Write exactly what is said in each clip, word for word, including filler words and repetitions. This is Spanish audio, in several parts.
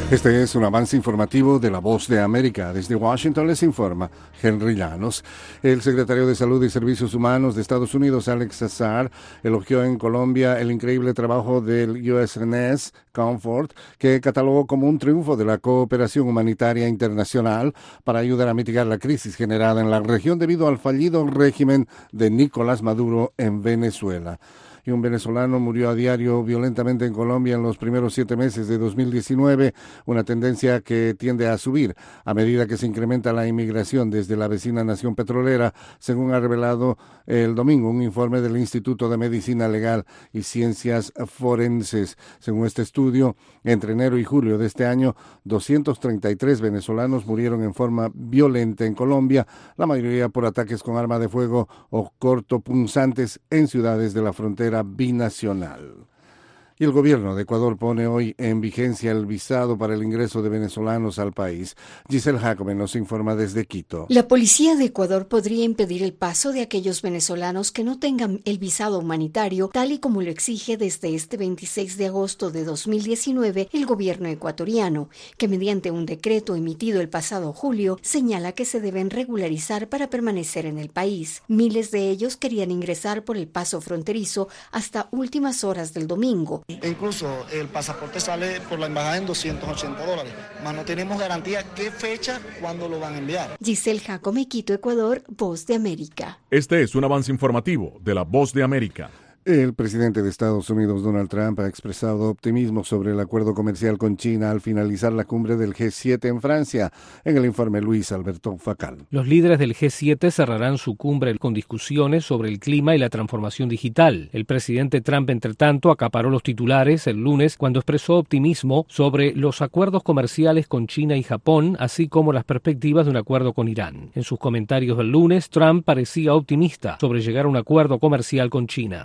Este es un avance informativo de La Voz de América. Desde Washington les informa Henry Llanos. El secretario de Salud y Servicios Humanos de Estados Unidos, Alex Azar, elogió en Colombia el increíble trabajo del U S N S Comfort, que catalogó como un triunfo de la cooperación humanitaria internacional para ayudar a mitigar la crisis generada en la región debido al fallido régimen de Nicolás Maduro en Venezuela. Y un venezolano murió a diario violentamente en Colombia en los primeros siete meses de dos mil diecinueve, una tendencia que tiende a subir a medida que se incrementa la inmigración desde la vecina nación petrolera, según ha revelado el domingo un informe del Instituto de Medicina Legal y Ciencias Forenses. Según este estudio, entre enero y julio de este año, doscientos treinta y tres venezolanos murieron en forma violenta en Colombia, la mayoría por ataques con arma de fuego o cortopunzantes en ciudades de la frontera binacional. Y el gobierno de Ecuador pone hoy en vigencia el visado para el ingreso de venezolanos al país. Giselle Jacome nos informa desde Quito. La policía de Ecuador podría impedir el paso de aquellos venezolanos que no tengan el visado humanitario, tal y como lo exige desde este veintiséis de agosto de dos mil diecinueve el gobierno ecuatoriano, que mediante un decreto emitido el pasado julio señala que se deben regularizar para permanecer en el país. Miles de ellos querían ingresar por el paso fronterizo hasta últimas horas del domingo. Incluso el pasaporte sale por la embajada en doscientos ochenta dólares, mas no tenemos garantía qué fecha, cuándo lo van a enviar. Giselle Jacome, Quito, Ecuador, Voz de América. Este es un avance informativo de la Voz de América. El presidente de Estados Unidos, Donald Trump, ha expresado optimismo sobre el acuerdo comercial con China al finalizar la cumbre del G siete en Francia. En el informe, Luis Alberto Facal. Los líderes del G siete cerrarán su cumbre con discusiones sobre el clima y la transformación digital. El presidente Trump, entre tanto, acaparó los titulares el lunes cuando expresó optimismo sobre los acuerdos comerciales con China y Japón, así como las perspectivas de un acuerdo con Irán. En sus comentarios del lunes, Trump parecía optimista sobre llegar a un acuerdo comercial con China.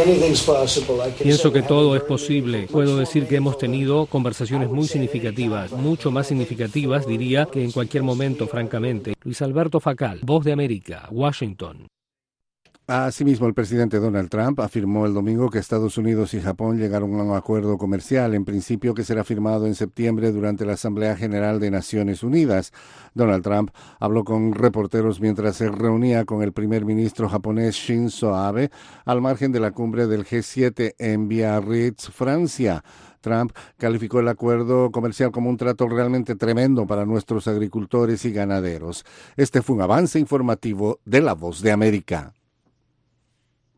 Pienso que todo es posible. Puedo decir que hemos tenido conversaciones muy significativas, mucho más significativas, diría, que en cualquier momento, francamente. Luis Alberto Facal, Voz de América, Washington. Asimismo, el presidente Donald Trump afirmó el domingo que Estados Unidos y Japón llegaron a un acuerdo comercial, en principio que será firmado en septiembre durante la Asamblea General de Naciones Unidas. Donald Trump habló con reporteros mientras se reunía con el primer ministro japonés Shinzo Abe al margen de la cumbre del G siete en Biarritz, Francia. Trump calificó el acuerdo comercial como un trato realmente tremendo para nuestros agricultores y ganaderos. Este fue un avance informativo de La Voz de América.